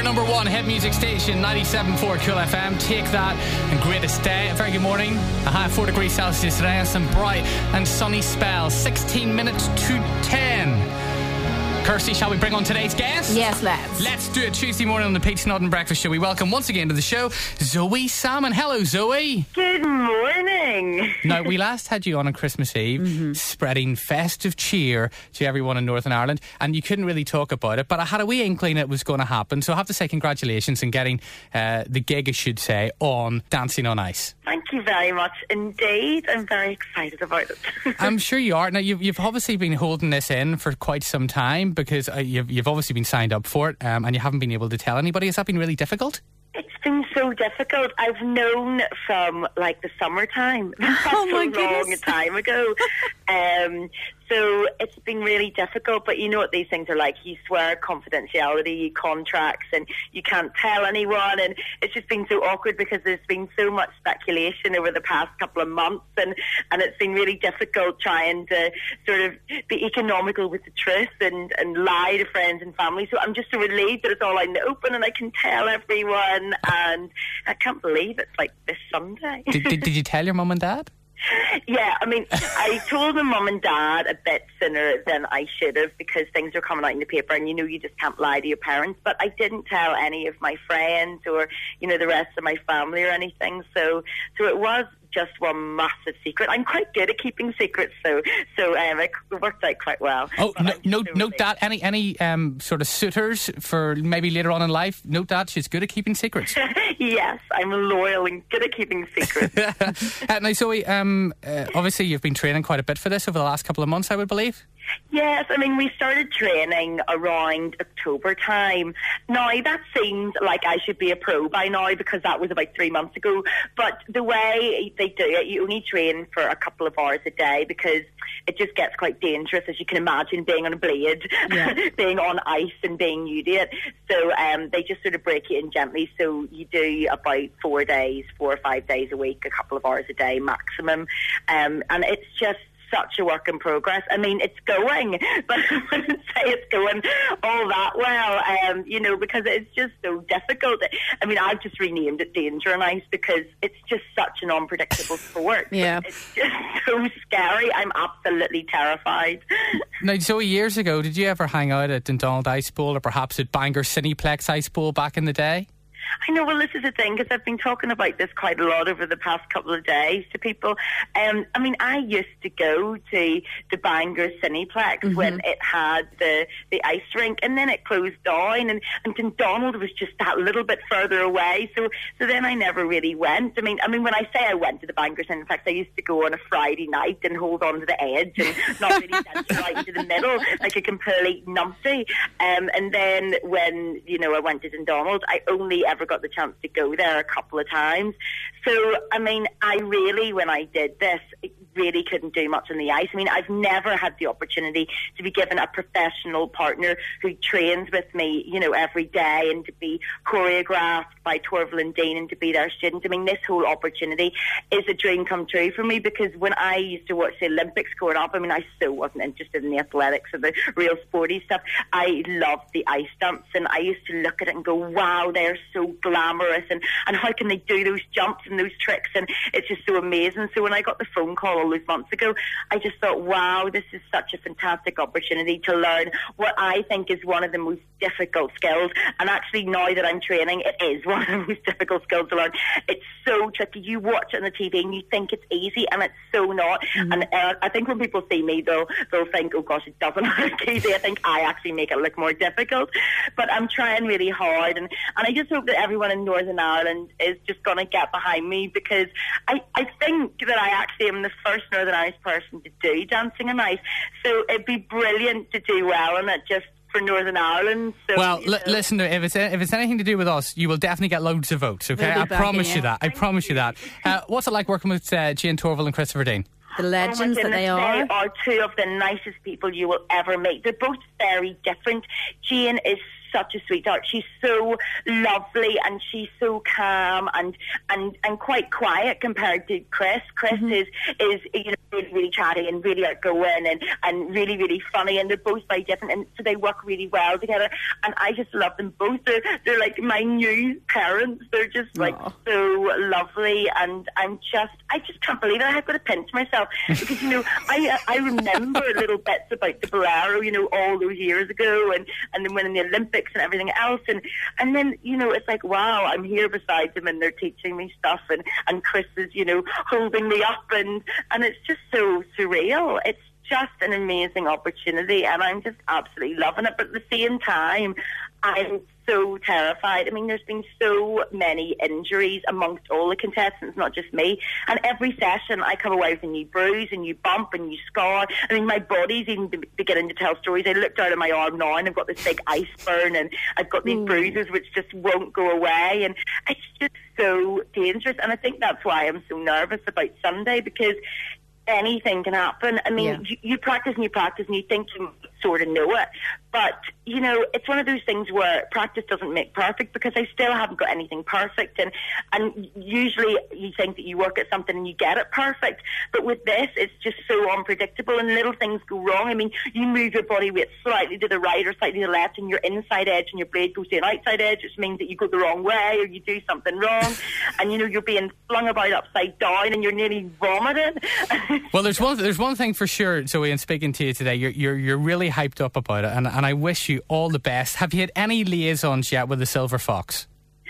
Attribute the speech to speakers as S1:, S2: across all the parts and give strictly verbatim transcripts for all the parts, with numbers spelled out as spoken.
S1: Your number one hit music station, ninety-seven point four Cool F M. Take that and greatest day. A very good morning. A high of four degrees Celsius today and some bright and sunny spells. sixteen minutes to ten. Kirsty, shall we bring on today's guest?
S2: Yes, let's.
S1: Let's do it. Tuesday morning on the Pete Snodden Breakfast Show. We welcome once again to the show Zoe Salmon. Hello, Zoe.
S3: Good morning.
S1: Now, we last had you on on Christmas Eve, mm-hmm. spreading festive cheer to everyone in Northern Ireland, and you couldn't really talk about it, but I had a wee inkling it was going to happen, so I have to say congratulations on getting uh, the gig, I should say, on Dancing on Ice.
S3: Thank you very much indeed. I'm very excited about it.
S1: I'm sure you are. Now, you've, you've obviously been holding this in for quite some time because uh, you've, you've obviously been signed up for it um, and you haven't been able to tell anybody. Has that been really difficult?
S3: It's been so difficult. I've known from like the summertime. That's
S2: oh my
S3: so
S2: goodness.
S3: long a time ago. um, so it's been really difficult. But you know what these things are like. You swear confidentiality contracts and you can't tell anyone. And it's just been so awkward because there's been so much speculation over the past couple of months. And, and it's been really difficult trying to sort of be economical with the truth and, and lie to friends and family. So I'm just so relieved that it's all out in the open and I can tell everyone. And I can't believe it's like this Sunday.
S1: Did, did, did you tell your mum and dad?
S3: Yeah, I mean, I told my mum and dad a bit sooner than I should have because things are coming out in the paper and you know you just can't lie to your parents. But I didn't tell any of my friends or, you know, the rest of my family or anything. So, so it was just one massive secret. I'm quite good at keeping secrets, so so um, it worked out quite well.
S1: Oh, no, note, so note that. Any any um, sort of suitors for maybe later on in life, note that she's good at keeping secrets.
S3: Yes, I'm loyal and good at keeping secrets.
S1: uh, now, Zoe, um, uh, obviously you've been training quite a bit for this over the last couple of months, I would believe.
S3: Yes, I mean, we started training around October time. Now, that seems like I should be a pro by now because that was about three months ago. But the way they do it, you only train for a couple of hours a day because it just gets quite dangerous, as you can imagine, being on a blade, yeah. being on ice and being new to it. So um, they just sort of break you in gently. So you do about four days, four or five days a week, a couple of hours a day maximum. Um, and it's just such a work in progress. I mean, it's going, but I wouldn't say it's going all that well, um, you know, because it's just so difficult. I mean, I've just renamed it Danger on Ice because it's just such an unpredictable sport.
S2: Yeah.
S3: It's just so scary. I'm absolutely terrified.
S1: Now, Zoe, years ago, did you ever hang out at Dundonald Ice Bowl or perhaps at Bangor Cineplex Ice Bowl back in the day?
S3: I know, well, this is the thing, because I've been talking about this quite a lot over the past couple of days to people. Um, I mean, I used to go to the Bangor Cineplex mm-hmm. when it had the, the ice rink, and then it closed down, and, and Dundonald was just that little bit further away, so so then I never really went. I mean, I mean, when I say I went to the Bangor Cineplex, I used to go on a Friday night and hold on to the edge and not really venture right into the middle like a complete numpty. Um, and then when, you know, I went to Dundonald, I only ever got the chance to go there a couple of times. So, I mean, I really, when I did this, really couldn't do much on the ice. I mean, I've never had the opportunity to be given a professional partner who trains with me, you know, every day and to be choreographed by Torval and Dean and to be their student. I mean, this whole opportunity is a dream come true for me because when I used to watch the Olympics growing up, I mean, I so wasn't interested in the athletics or the real sporty stuff. I loved the ice dance and I used to look at it and go, wow, they're so glamorous and, and how can they do those jumps and those tricks, and it's just so amazing. So when I got the phone call all those months ago, I just thought, wow, this is such a fantastic opportunity to learn what I think is one of the most difficult skills. And actually now that I'm training, it is one of the most difficult skills to learn. It's so tricky. You watch it on the T V and you think it's easy, and it's so not. Mm-hmm. And uh, I think when people see me, they'll, they'll think, oh gosh, it doesn't look easy. I think I actually make it look more difficult. But I'm trying really hard, and, and I just hope that everyone in Northern Ireland is just going to get behind me because I, I think that I actually am the first Northern Irish person to do Dancing on Ice. So it'd be brilliant to do well in it just for Northern Ireland. So,
S1: well, l- listen, if it's if it's anything to do with us, you will definitely get loads of votes, okay? I promise you, you that. I Thank promise you, you that. Uh, what's it like working with uh, Jane Torval and Christopher Dean?
S2: The legends
S3: oh
S2: that they are.
S3: They are two of the nicest people you will ever meet. They're both very different. Jane is such a sweetheart. She's so lovely, and she's so calm and and, and quite quiet compared to Chris. Chris mm-hmm. is is you know really, really chatty and really outgoing and, and really really funny, and they're both very different, and so they work really well together. And I just love them both. They're, they're like my new parents. They're just like Aww. so lovely, and I'm just I just can't believe it. I've got to pinch myself because you know I I remember little bits about the Bolero, you know, all those years ago, and and then winning the Olympics and everything else, and and then you know it's like wow, I'm here beside them and they're teaching me stuff, and and Chris is you know holding me up, and and it's just so surreal. It's just an amazing opportunity, and I'm just absolutely loving it. But at the same time, I'm so terrified. I mean, there's been so many injuries amongst all the contestants, not just me. And every session, I come away with a new bruise, a new bump, a new scar. I mean, my body's even beginning to tell stories. I looked down at my arm now, and I've got this big ice burn, and I've got these mm. bruises which just won't go away. And it's just so dangerous. And I think that's why I'm so nervous about Sunday, because anything can happen. I mean, yeah. you, you practice and you practice and you think you sort of know it. But, you know, it's one of those things where practice doesn't make perfect, because I still haven't got anything perfect. And, and usually you think that you work at something and you get it perfect. But with this, it's just so unpredictable, and little things go wrong. I mean, you move your body weight slightly to the right or slightly to the left, and your inside edge and your blade goes to an outside edge, which means that you go the wrong way or you do something wrong. And, you know, you're being flung about upside down and you're nearly vomiting.
S1: Well, there's one there's one thing for sure, Zoe, in speaking to you today, you're you're, you're really hyped up about it, and, and I wish you all the best. Have you had any liaisons yet with the Silver Fox?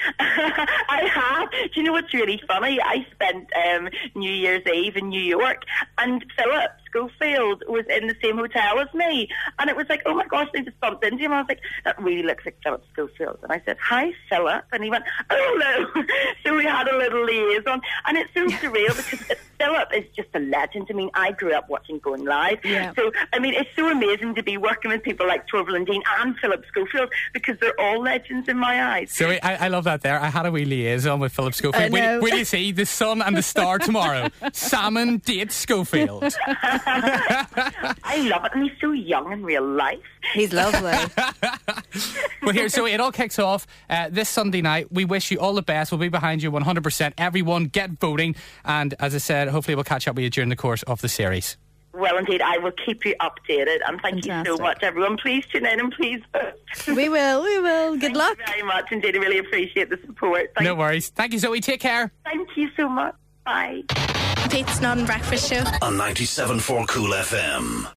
S3: I have. Do you know what's really funny? I spent um, New Year's Eve in New York, and Philip Schofield was in the same hotel as me, and it was like, oh my gosh, they just bumped into him. I was like, that really looks like Philip Schofield. And I said, hi Philip, and he went, oh no. So we had a little liaison, and it's so surreal because it's, Philip is just a legend. I mean, I grew up watching Going Live, yeah. So I mean, it's so amazing to be working with people like Torvill Dean and Philip Schofield, because they're all legends in my eyes.
S1: So I, I love that there. I had a wee liaison with Philip Schofield. Will, will you see the sun and the star tomorrow? Salmon dates Schofield.
S3: I love it, and he's so young in real life.
S2: He's lovely.
S1: Well, here, so it all kicks off uh, this Sunday night. We wish you all the best. We'll be behind you one hundred percent. Everyone, get voting, and as I said, hopefully we'll catch up with you during the course of the series.
S3: Well, indeed, I will keep you updated, and thank Fantastic. you so much, everyone. Please tune in and please vote.
S2: We will, we will. Good
S3: Thank
S2: luck.
S3: Thank you very much, indeed. I really appreciate the support. Thank
S1: no worries. Thank you, Zoe. Take care.
S3: Thank you so much. Bye.
S4: Pete Snodden Breakfast Show
S5: on ninety-seven point four Cool F M.